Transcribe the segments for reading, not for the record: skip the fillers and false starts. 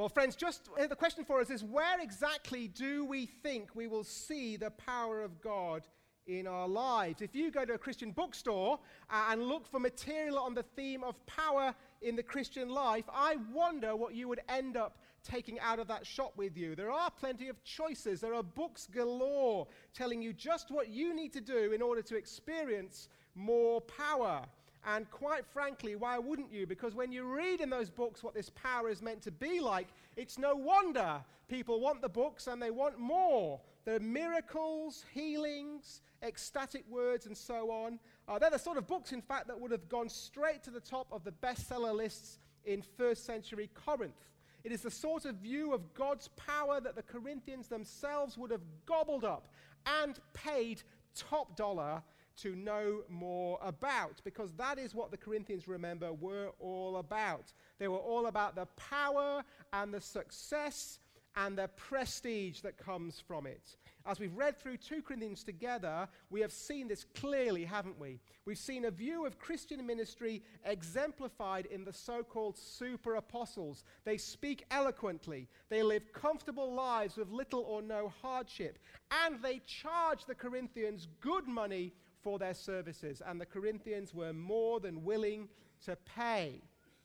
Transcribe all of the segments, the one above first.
Well, friends, just the question for us is, where exactly do we think we will see the power of God in our lives? If you go to a Christian bookstore and look for material on the theme of power in the Christian life, I wonder what you would end up taking out of that shop with you. There are plenty of choices. There are books galore telling you just what you need to do in order to experience more power. And quite frankly, why wouldn't you? Because when you read in those books what this power is meant to be like, it's no wonder people want the books and they want more. There are miracles, healings, ecstatic words, and so on. They're the sort of books, in fact, that would have gone straight to the top of the bestseller lists in first century Corinth. It is the sort of view of God's power that the Corinthians themselves would have gobbled up and paid top dollar to know more about, because that is what the Corinthians, remember, were all about. They were all about the power and the success and the prestige that comes from it. As we've read through 2 Corinthians together, we have seen this clearly, haven't we? We've seen a view of Christian ministry exemplified in the so-called super apostles. They speak eloquently, they live comfortable lives with little or no hardship, and they charge the Corinthians good money for their services, and the Corinthians were more than willing to pay.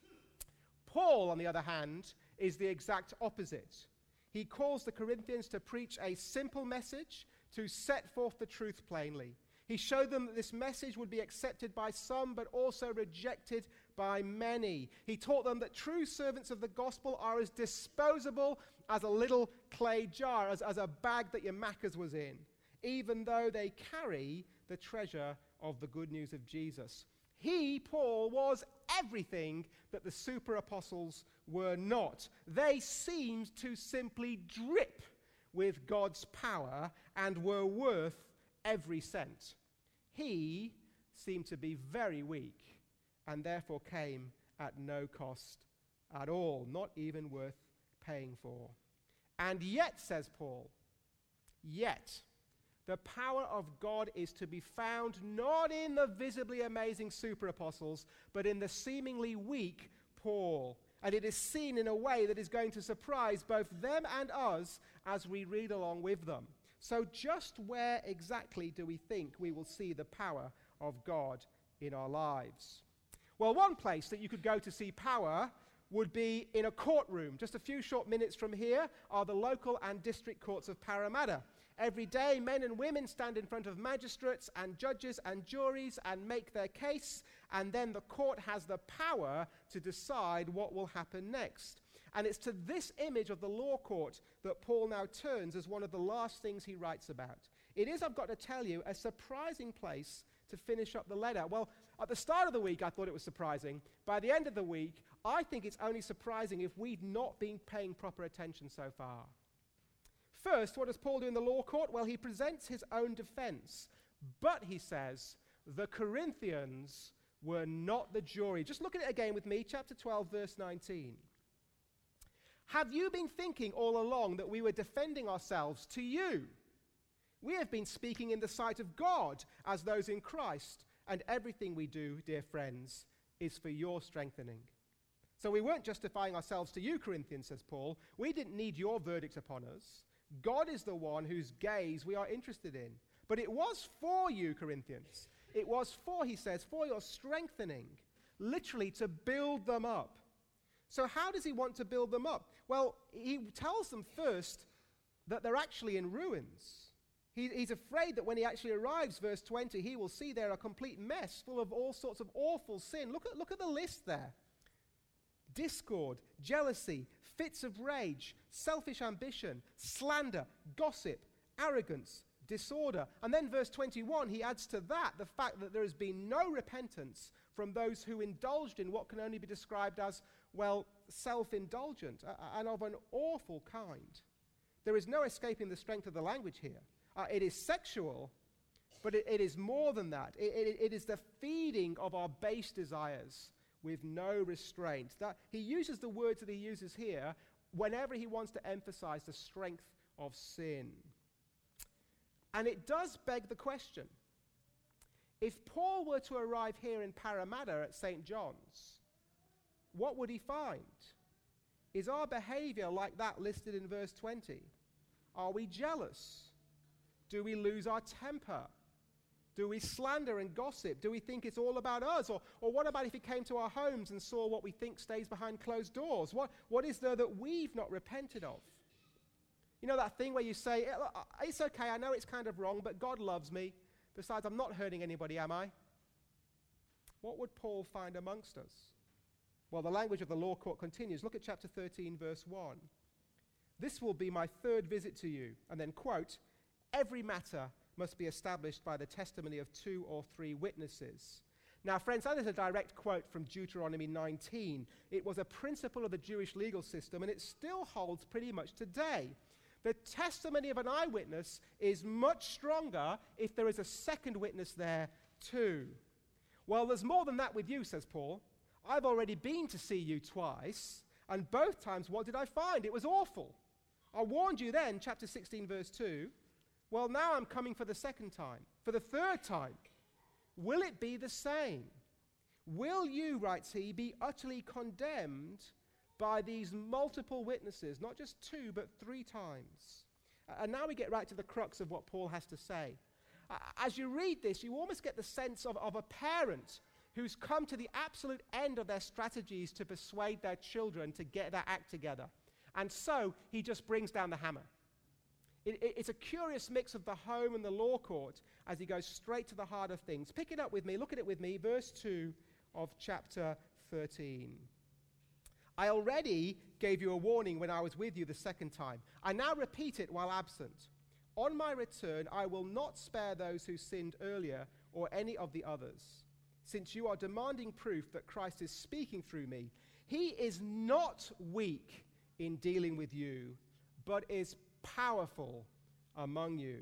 Paul, on the other hand, is the exact opposite. He calls the Corinthians to preach a simple message, to set forth the truth plainly. He showed them that this message would be accepted by some, but also rejected by many. He taught them that true servants of the gospel are as disposable as a little clay jar, as a bag that your Macca's was in, even though they carry the treasure of the good news of Jesus. He, Paul, was everything that the super apostles were not. They seemed to simply drip with God's power and were worth every cent. He seemed to be very weak and therefore came at no cost at all, not even worth paying for. And yet, says Paul, yet, the power of God is to be found not in the visibly amazing super apostles, but in the seemingly weak Paul. And it is seen in a way that is going to surprise both them and us as we read along with them. So just where exactly do we think we will see the power of God in our lives? Well, one place that you could go to see power would be in a courtroom. Just a few short minutes from here are the local and district courts of Parramatta. Every day, men and women stand in front of magistrates and judges and juries and make their case, and then the court has the power to decide what will happen next. And it's to this image of the law court that Paul now turns as one of the last things he writes about. It is, I've got to tell you, a surprising place to finish up the letter. Well, at the start of the week, I thought it was surprising. By the end of the week, I think it's only surprising if we've not been paying proper attention so far. First, what does Paul do in the law court? Well, he presents his own defense. But, he says, the Corinthians were not the jury. Just look at it again with me, chapter 12, verse 19. Have you been thinking all along that we were defending ourselves to you? We have been speaking in the sight of God as those in Christ, and everything we do, dear friends, is for your strengthening. So we weren't justifying ourselves to you, Corinthians, says Paul. We didn't need your verdict upon us. God is the one whose gaze we are interested in. But it was for you, Corinthians. It was for, he says, for your strengthening, literally to build them up. So how does he want to build them up? Well, he tells them first that they're actually in ruins. He's afraid that when he actually arrives, verse 20, he will see they're a complete mess full of all sorts of awful sin. Look at the list there. Discord, jealousy, fits of rage, selfish ambition, slander, gossip, arrogance, disorder. And then verse 21, he adds to that the fact that there has been no repentance from those who indulged in what can only be described as, well, self-indulgent and of an awful kind. There is no escaping the strength of the language here. It is sexual, but it is more than that. It is the feeding of our base desires with no restraint. That he uses the words that he uses here whenever he wants to emphasize the strength of sin. And it does beg the question, if Paul were to arrive here in Parramatta at St. John's, what would he find? Is our behavior like that listed in verse 20? Are we jealous? Do we lose our temper? Do we slander and gossip? Do we think it's all about us? Or what about if he came to our homes and saw what we think stays behind closed doors? What is there that we've not repented of? You know that thing where you say, it's okay, I know it's kind of wrong, but God loves me. Besides, I'm not hurting anybody, am I? What would Paul find amongst us? Well, the language of the law court continues. Look at chapter 13, verse 1. This will be my third visit to you. And then, quote, every matter must be established by the testimony of 2 or 3 witnesses. Now, friends, that is a direct quote from Deuteronomy 19. It was a principle of the Jewish legal system, and it still holds pretty much today. The testimony of an eyewitness is much stronger if there is a second witness there too. Well, there's more than that with you, says Paul. I've already been to see you twice, and both times, what did I find? It was awful. I warned you then, chapter 16, verse 2. Well, now I'm coming for the second time, for the third time. Will it be the same? Will you, writes he, be utterly condemned by these multiple witnesses, not just 2, but 3 times? And now we get right to the crux of what Paul has to say. As you read this, you almost get the sense of a parent who's come to the absolute end of their strategies to persuade their children to get their act together. And so he just brings down the hammer. It's a curious mix of the home and the law court as he goes straight to the heart of things. Pick it up with me, look at it with me, verse 2 of chapter 13. I already gave you a warning when I was with you the second time. I now repeat it while absent. On my return, I will not spare those who sinned earlier or any of the others. Since you are demanding proof that Christ is speaking through me, he is not weak in dealing with you, but is powerful among you.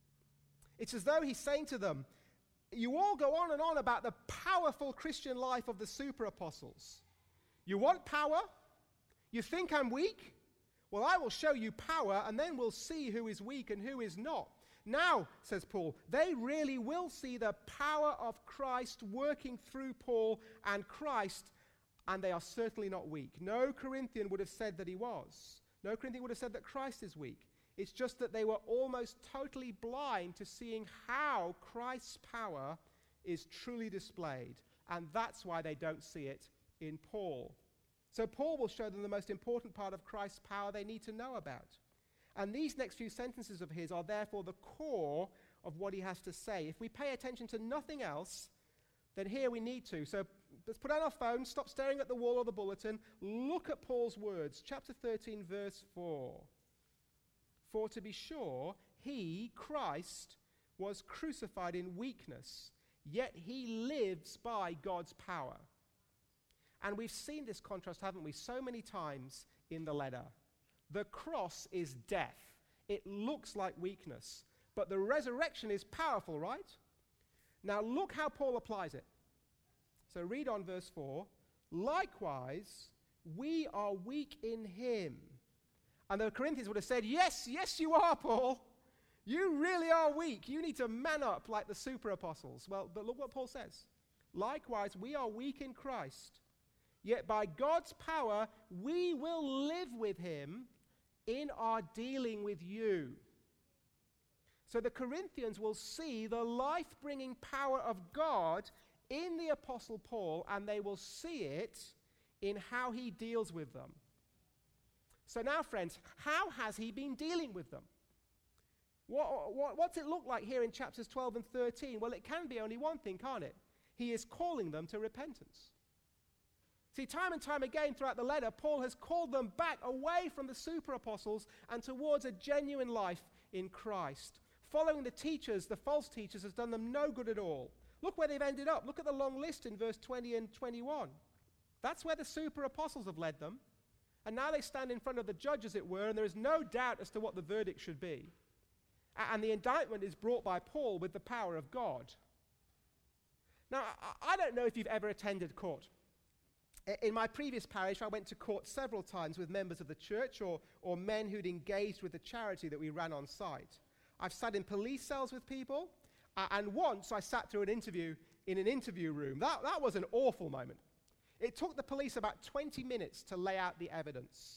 It's as though he's saying to them, you all go on and on about the powerful Christian life of the super apostles. You want power? You think I'm weak? Well, I will show you power, and then we'll see who is weak and who is not. Now, says Paul, they really will see the power of Christ working through Paul and Christ, and they are certainly not weak. No Corinthian would have said that he was. No Corinthian would have said that Christ is weak. It's just that they were almost totally blind to seeing how Christ's power is truly displayed, and that's why they don't see it in Paul. So Paul will show them the most important part of Christ's power they need to know about. And these next few sentences of his are therefore the core of what he has to say. If we pay attention to nothing else, then here we need to. So let's put down our phones, stop staring at the wall or the bulletin, look at Paul's words. Chapter 13, verse 4. For to be sure, he, Christ, was crucified in weakness, yet he lives by God's power. And we've seen this contrast, haven't we, so many times in the letter. The cross is death. It looks like weakness. But the resurrection is powerful, right? Now look how Paul applies it. So read on verse 4. Likewise, we are weak in him. And the Corinthians would have said, yes, you are, Paul. You really are weak. You need to man up like the super apostles. Well, but look what Paul says. Likewise, we are weak in Christ. Yet by God's power, we will live with him in our dealing with you. So the Corinthians will see the life-bringing power of God in the Apostle Paul, and they will see it in how he deals with them. So now, friends, how has he been dealing with them? What's it look like here in chapters 12 and 13? Well, it can be only one thing, can't it? He is calling them to repentance. See, time and time again throughout the letter, Paul has called them back away from the super apostles and towards a genuine life in Christ. Following the teachers, the false teachers, has done them no good at all. Look where they've ended up. Look at the long list in verse 20 and 21. That's where the super apostles have led them. And now they stand in front of the judge, as it were, and there is no doubt as to what the verdict should be. And the indictment is brought by Paul with the power of God. Now, I don't know if you've ever attended court. In my previous parish, I went to court several times with members of the church or men who'd engaged with the charity that we ran on site. I've sat in police cells with people, and once I sat through an interview in an interview room. That was an awful moment. It took the police about 20 minutes to lay out the evidence.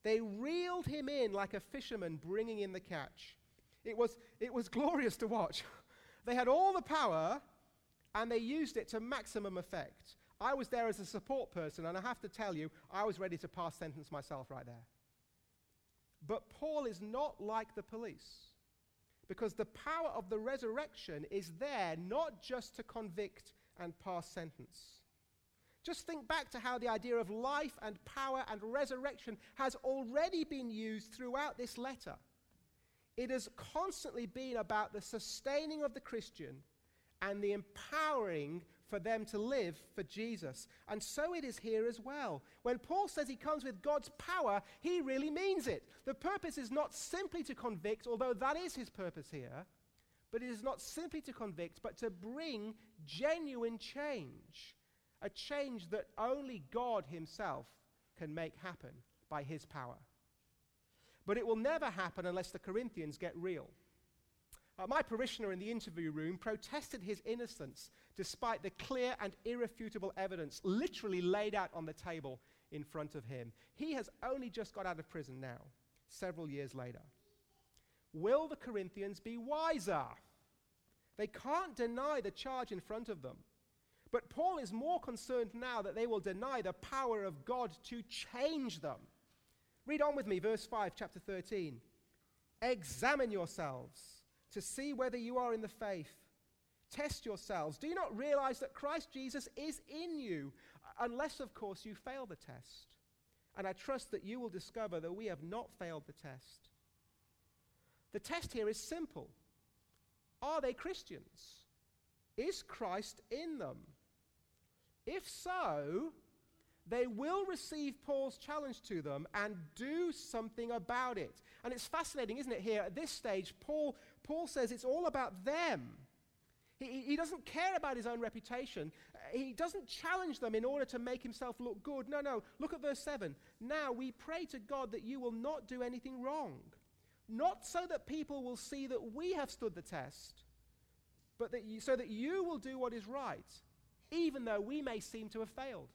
They reeled him in like a fisherman bringing in the catch. It was glorious to watch. They had all the power, and they used it to maximum effect. I was there as a support person, and I have to tell you, I was ready to pass sentence myself right there. But Paul is not like the police, because the power of the resurrection is there not just to convict and pass sentence. Just think back to how the idea of life and power and resurrection has already been used throughout this letter. It has constantly been about the sustaining of the Christian and the empowering for them to live for Jesus. And so it is here as well. When Paul says he comes with God's power, he really means it. The purpose is not simply to convict, although that is his purpose here, but it is not simply to convict, but to bring genuine change. A change that only God himself can make happen by his power. But it will never happen unless the Corinthians get real. My parishioner in the interview room protested his innocence despite the clear and irrefutable evidence literally laid out on the table in front of him. He has only just got out of prison now, several years later. Will the Corinthians be wiser? They can't deny the charge in front of them. But Paul is more concerned now that they will deny the power of God to change them. Read on with me, verse 5, chapter 13. Examine yourselves to see whether you are in the faith. Test yourselves. Do you not realize that Christ Jesus is in you? Unless, of course, you fail the test. And I trust that you will discover that we have not failed the test. The test here is simple. Are they Christians? Is Christ in them? If so, they will receive Paul's challenge to them and do something about it. And it's fascinating, isn't it, here? At this stage, Paul says it's all about them. He doesn't care about his own reputation. He doesn't challenge them in order to make himself look good. No. Look at verse 7. Now we pray to God that you will not do anything wrong. Not so that people will see that we have stood the test, but so that you will do what is right, even though we may seem to have failed.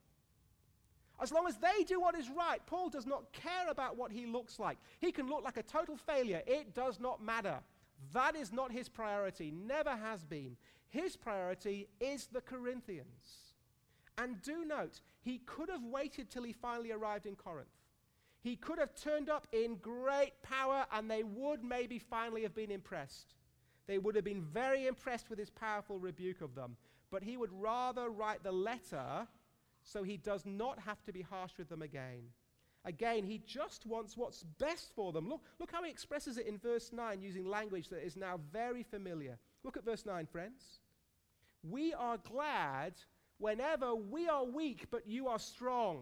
As long as they do what is right, Paul does not care about what he looks like. He can look like a total failure. It does not matter. That is not his priority, never has been. His priority is the Corinthians. And do note, he could have waited till he finally arrived in Corinth. He could have turned up in great power and they would maybe finally have been impressed. They would have been very impressed with his powerful rebuke of them. But he would rather write the letter so he does not have to be harsh with them again. Again, he just wants what's best for them. Look how he expresses it in verse 9 using language that is now very familiar. Look at verse 9, friends. We are glad whenever we are weak, but you are strong.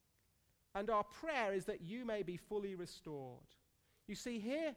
And our prayer is that you may be fully restored. You see, here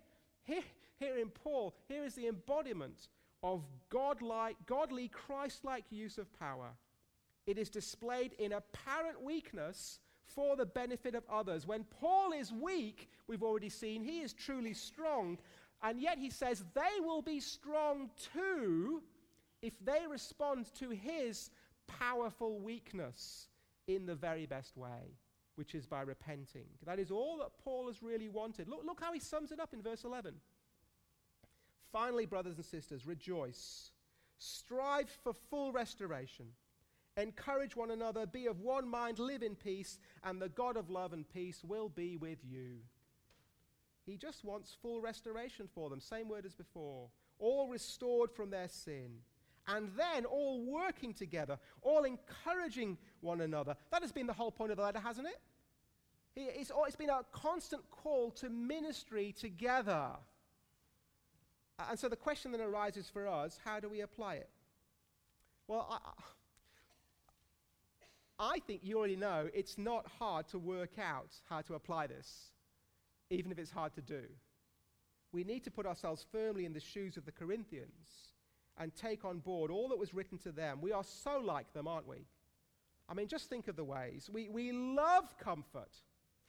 in Paul, here is the embodiment of godly, Christ-like use of power. It is displayed in apparent weakness for the benefit of others. When Paul is weak, we've already seen, he is truly strong. And yet he says they will be strong too if they respond to his powerful weakness in the very best way, which is by repenting. That is all that Paul has really wanted. Look how he sums it up in verse 11. Finally, brothers and sisters, rejoice. Strive for full restoration. Encourage one another, be of one mind, live in peace, and the God of love and peace will be with you. He just wants full restoration for them, same word as before. All restored from their sin. And then all working together, all encouraging one another. That has been the whole point of the letter, hasn't it? It's been a constant call to ministry together. And so the question then arises for us, how do we apply it? Well, I think you already know it's not hard to work out how to apply this, even if it's hard to do. We need to put ourselves firmly in the shoes of the Corinthians and take on board all that was written to them. We are so like them, aren't we? I mean, just think of the ways. We love comfort,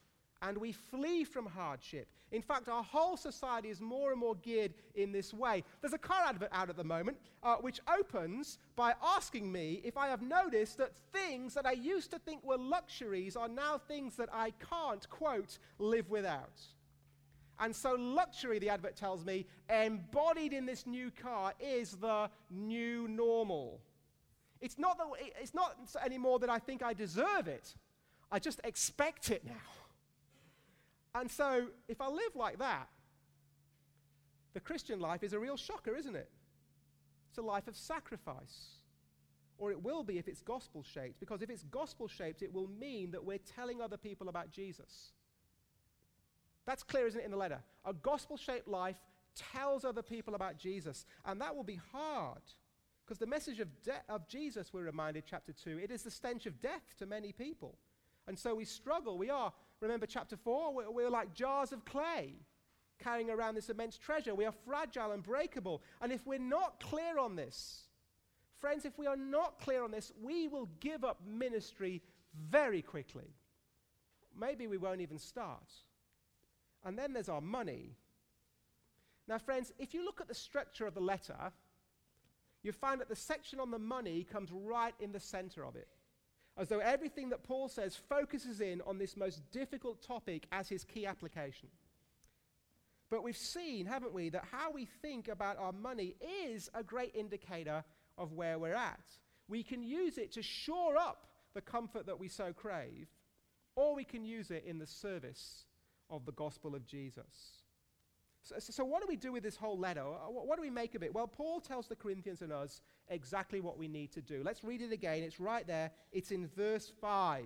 and we flee from hardship. In fact, our whole society is more and more geared in this way. There's a car advert out at the moment which opens by asking me if I have noticed that things that I used to think were luxuries are now things that I can't, quote, live without. And so luxury, the advert tells me, embodied in this new car is the new normal. It's not anymore that I think I deserve it. I just expect it now. And so, if I live like that, the Christian life is a real shocker, isn't it? It's a life of sacrifice. Or it will be if it's gospel-shaped, because if it's gospel-shaped, it will mean that we're telling other people about Jesus. That's clear, isn't it, in the letter? A gospel-shaped life tells other people about Jesus, and that will be hard, because the message of Jesus, we're reminded, chapter 2, it is the stench of death to many people. And so we struggle. We are, remember chapter 4, we're like jars of clay carrying around this immense treasure. We are fragile and breakable. And if we're not clear on this, friends, if we are not clear on this, we will give up ministry very quickly. Maybe we won't even start. And then there's our money. Now, friends, if you look at the structure of the letter, you find that the section on the money comes right in the center of it, as though everything that Paul says focuses in on this most difficult topic as his key application. But we've seen, haven't we, that how we think about our money is a great indicator of where we're at. We can use it to shore up the comfort that we so crave, or we can use it in the service of the gospel of Jesus. So what do we do with this whole letter? What do we make of it? Well, Paul tells the Corinthians and us exactly what we need to do. Let's read it again. It's right there. It's in verse 5.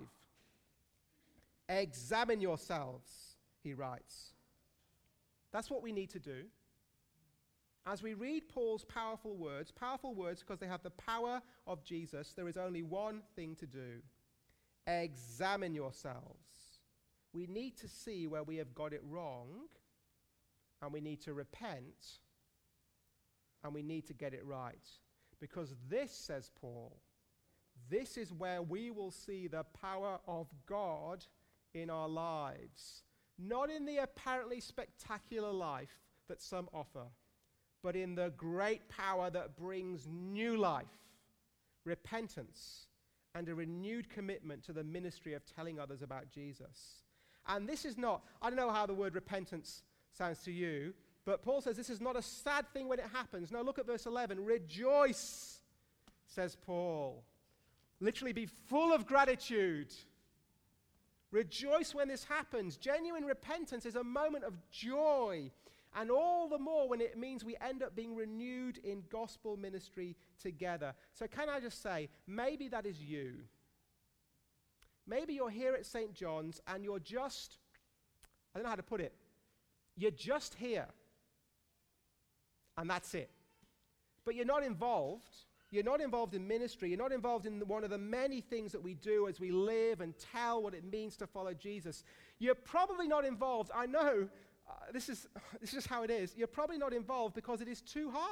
Examine yourselves, he writes. That's what we need to do. As we read Paul's powerful words because they have the power of Jesus, there is only one thing to do. Examine yourselves. We need to see where we have got it wrong, and we need to repent, and we need to get it right. Because this, says Paul, this is where we will see the power of God in our lives. Not in the apparently spectacular life that some offer, but in the great power that brings new life, repentance, and a renewed commitment to the ministry of telling others about Jesus. And this is not, I don't know how the word repentance sounds to you, but Paul says this is not a sad thing when it happens. No, look at verse 11. Rejoice, says Paul. Literally be full of gratitude. Rejoice when this happens. Genuine repentance is a moment of joy, and all the more when it means we end up being renewed in gospel ministry together. So can I just say, maybe that is you. Maybe you're here at St. John's and you're just, I don't know how to put it, you're just here. And that's it. But you're not involved. You're not involved in ministry. You're not involved in one of the many things that we do as we live and tell what it means to follow Jesus. You're probably not involved. I know, this is just how it is. You're probably not involved because it is too hard.